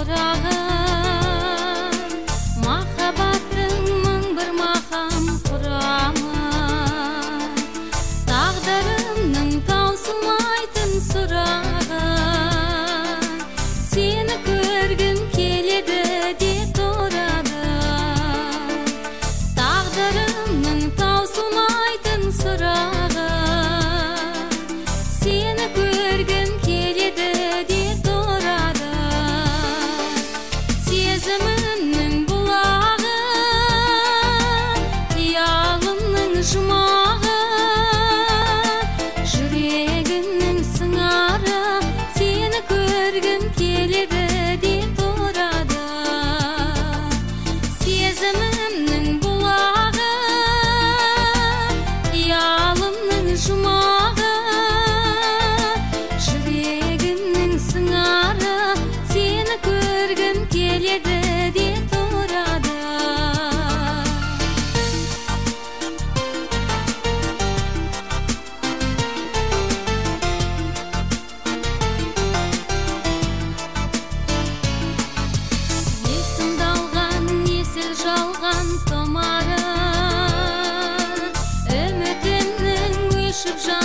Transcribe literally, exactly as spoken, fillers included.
торағы, махаббаттың мың бір мақам құрамы, тағдырымның таусылмайтын сұрағы, сені көргім келеді де тұрады. Тағдырымның таусылмайтын сұрағы, сені көргім келеді де тұрады. Сезімімнің бұлағы, қиялымның жұмағы, жүрегімнің сыңары, сені көргім келеді де тұрады. Сезімімнің бұлағы, қиялымның жұмағы, жүрегімнің сыңары, сені көргім келеді де тұрады. Есімді алған, есіл жалған томары, үмітімнің өшіп